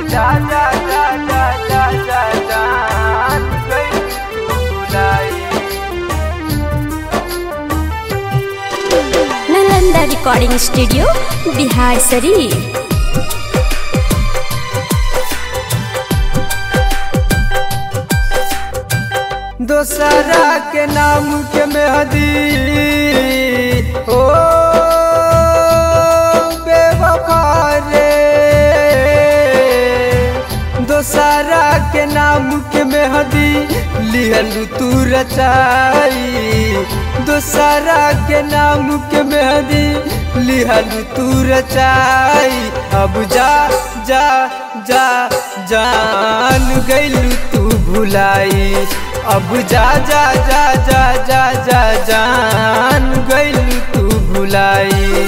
जा जा जा जा जा जा जान गइलू तू भुलाई। Nalanda recording studio Bihar Sharif. दोसरा के नाम के मेहदी ओ बेवफा रे, दोसरा के नाम के मेहदी लिहलू तू रचाई, दोसरा के नाम के मेहदी लिहलू तू रचाई। अब जा जा जा जान गइलू तू भुलाई, अब जा जा जा जा जा जा जान गइलू तू भुलाई।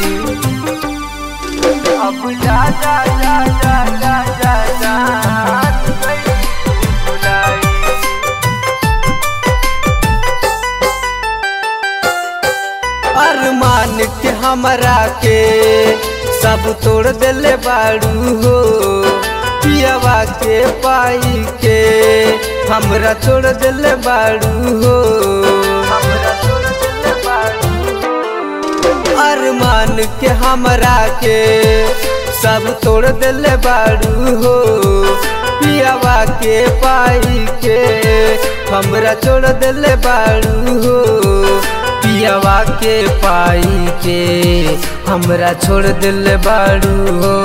अब जा जा जा जा जा जा जान गइलू तू भुलाई। अरमान के हमरा के सब तोड़ देले बाड़ू हो, पियवा के पाई के हमरा छोड़ दिले बाड़ू हो, हमरा छोड़ दिले बाड़ू हो। अरमान के हमरा के सब तोड़ दिले बाड़ू हो, पियवा के पाई के हमरा छोड़ दिले बाड़ू हो, पियवा के पाई के हमरा छोड़ दिले बाड़ू हो।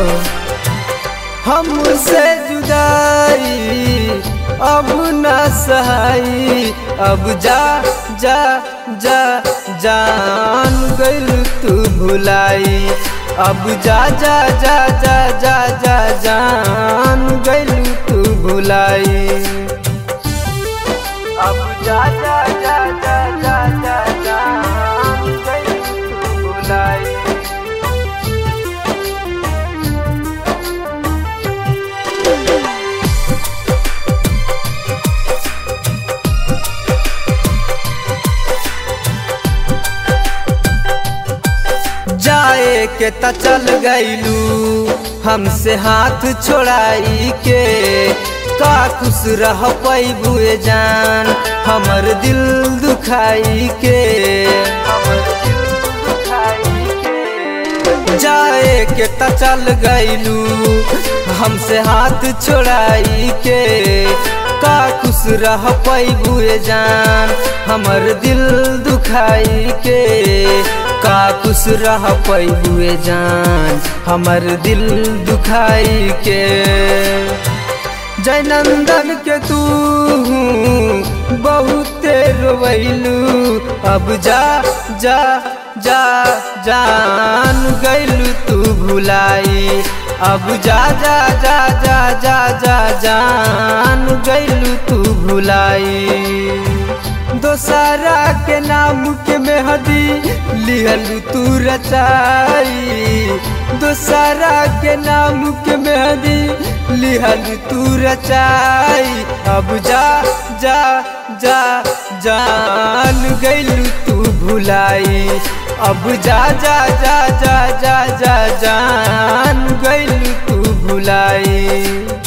हमसे जुदाई अब न सहाई, अब जा जा जा जान गइलू तू भुलाई, अब जा जा जा जा जा जा जान गइलू तू भुलाई। अब जा जा जा जा जा जा जान गइलू तू भुलाई। जाए के त चल गइलू हमसे हाथ छोड़ाई के, का खुश रह पैबुए जान हमर दिल दुखाई के, हमर दिल दुखाई के। जाए के त चल गइलू हमसे हाथ छोड़ाई के, का खुश रह पैबुए जान हमर दिल दुखाई के, का खुश रह पैबुए जान हमर दिल दुखाई के। जयनंदन के तू बहुते रोवैलू, अब जा जा जा जान गइलू तू भुलाई, अब जा जा जा जा जा जा जान गइलू तू भुलाई। दोसरा के नाम के मेहदी लिहलू तू रचाई, दोसरा के नाम के मेहदी लिहलू तू रचाई। अब जा जा जा जान गइलू तू भुलाई, अब जा जा जा जा जा जा जान गइलू तू भुलाई।